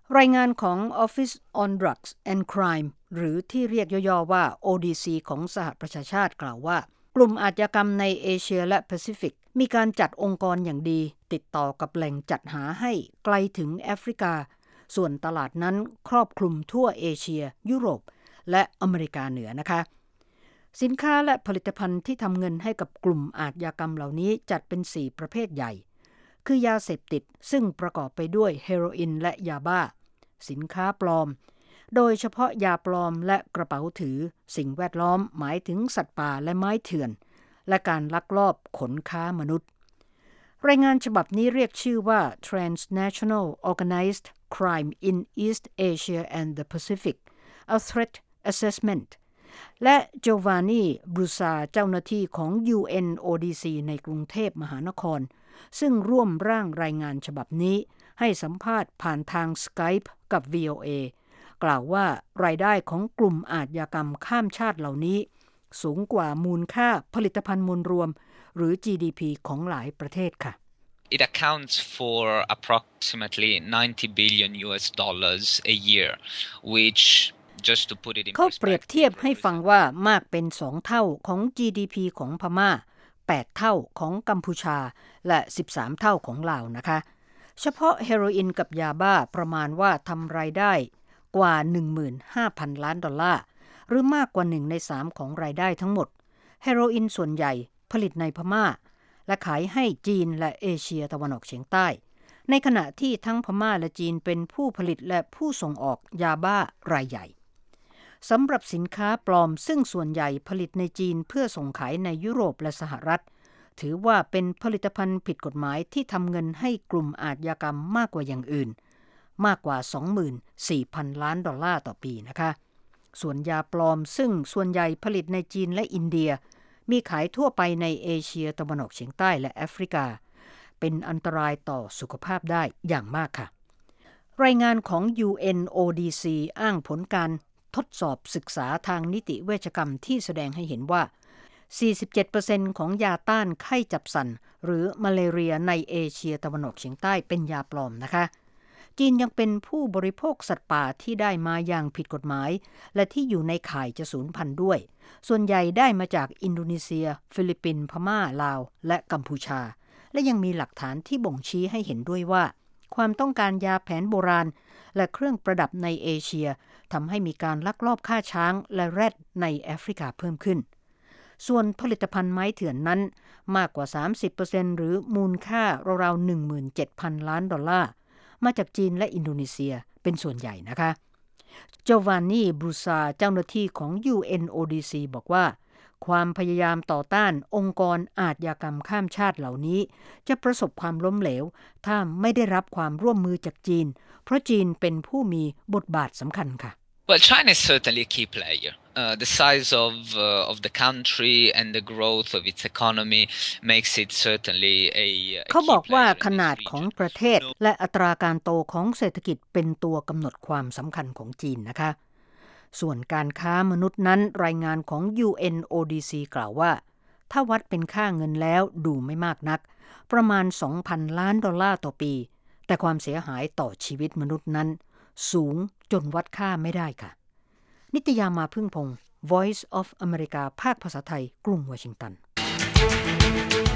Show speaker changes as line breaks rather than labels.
รายงานของ Office on Drugs and Crime หรือที่เรียกย่อๆว่า ODC ของสหประชาชาติกล่าวว่ากลุ่มอาชญากรรมในเอเชียและแปซิฟิกมีการจัดองค์กรอย่างดีติดต่อกับแหล่งจัดหาให้ไกลถึงแอฟริกาส่วนตลาดนั้นครอบคลุมทั่วเอเชียยุโรปและอเมริกาเหนือนะคะสินค้าและผลิตภัณฑ์ที่ทำเงินให้กับกลุ่มอาชญากรรมเหล่านี้จัดเป็น4ประเภทใหญ่คือยาเสพติดซึ่งประกอบไปด้วยเฮโรอีนและยาบ้าสินค้าปลอมโดยเฉพาะยาปลอมและกระเป๋าถือสิ่งแวดล้อมหมายถึงสัตว์ป่าและไม้เถื่อนและการลักลอบขนค้ามนุษย์รายงานฉบับนี้เรียกชื่อว่า Transnational Organized Crime in East Asia and the Pacific A Threat Assessment และโจวานนีบรูซาเจ้าหน้าที่ของ UNODC ในกรุงเทพมหานครซึ่งร่วมร่างรายงานฉบับนี้ให้สัมภาษณ์ผ่านทาง Skype กับ VOA กล่าวว่ารายได้ของกลุ่มอาชญากรรมข้ามชาติเหล่านี้สูงกว่ามูลค่าผลิตภัณฑ์มวลรวมหรือ GDP ของหลายประเทศค่ะ
It accounts for approximately $90 billion a year, which just to put it in
เขาเปรียบเทียบให้ฟังว่ามากเป็น2เท่าของ GDP ของพม่า8เท่าของกัมพูชาและ13เท่าของลาวนะคะเฉพาะเฮโรอีนกับยาบ้าประมาณว่าทำรายได้กว่า 15,000 ล้านดอลลาร์หรือมากกว่า1ใน3ของรายได้ทั้งหมดเฮโรอีนส่วนใหญ่ผลิตในพม่าและขายให้จีนและเอเชียตะวันออกเฉียงใต้ในขณะที่ทั้งพม่าและจีนเป็นผู้ผลิตและผู้ส่งออกยาบ้ารายใหญ่สำหรับสินค้าปลอมซึ่งส่วนใหญ่ผลิตในจีนเพื่อส่งขายในยุโรปและสหรัฐถือว่าเป็นผลิตภัณฑ์ผิดกฎหมายที่ทำเงินให้กลุ่มอาชญากรรมมากกว่าอย่างอื่นมากกว่า 24,000 ล้านดอลลาร์ต่อปีนะคะส่วนยาปลอมซึ่งส่วนใหญ่ผลิตในจีนและอินเดียมีขายทั่วไปในเอเชียตะวันออกเฉียงใต้และแอฟริกาเป็นอันตรายต่อสุขภาพได้อย่างมากค่ะรายงานของ UNODC อ้างผลการทดสอบศึกษาทางนิติเวชกรรมที่แสดงให้เห็นว่า 47% ของยาต้านไข้จับสั่นหรือมาเลเรียในเอเชียตะวันออกเฉียงใต้เป็นยาปลอมนะคะจีนยังเป็นผู้บริโภคสัตว์ป่าที่ได้มาอย่างผิดกฎหมายและที่อยู่ในข่ายจะสูญพันธุ์ด้วยส่วนใหญ่ได้มาจากอินโดนีเซียฟิลิปปินส์พม่าลาวและกัมพูชาและยังมีหลักฐานที่บ่งชี้ให้เห็นด้วยว่าความต้องการยาแผนโบราณและเครื่องประดับในเอเชียทำให้มีการลักลอบฆ่าช้างและแรดในแอฟริกาเพิ่มขึ้นส่วนผลิตภัณฑ์ไม้เถื่อนนั้นมากกว่า 30% หรือมูลค่าราวๆ 17,000 ล้านดอลลาร์มาจากจีนและอินโดนีเซียเป็นส่วนใหญ่นะคะโจวานนีบรูซาเจ้าหน้าที่ของ UNODC บอกว่าความพยายามต่อต้านองค์กรอาชญากรรมข้ามชาติเหล่านี้จะประสบความล้มเหลวถ้าไม่ได้รับความร่วมมือจากจีนเพราะจีนเป็นผู้มีบทบาทสำคัญค่ะ
Well, China is certainly a key player. The size of the country and the growth of its economy makes it certainly a
เขาบอกว่าขนาดของประเทศและอัตราการโตของเศรษฐกิจเป็นตัวกำหนดความสำคัญของจีนนะคะส่วนการค้ามนุษย์นั้นรายงานของ UNODC กล่าวว่าถ้าวัดเป็นค่าเงินแล้วดูไม่มากนักประมาณ 2,000 ล้านดอลลาร์ต่อปีแต่ความเสียหายต่อชีวิตมนุษย์นั้นสูงจนวัดค่าไม่ได้ค่ะนิตยามาพึ่งพงศ์ Voice of America ภาคภาษาไทยกรุงวอชิงตัน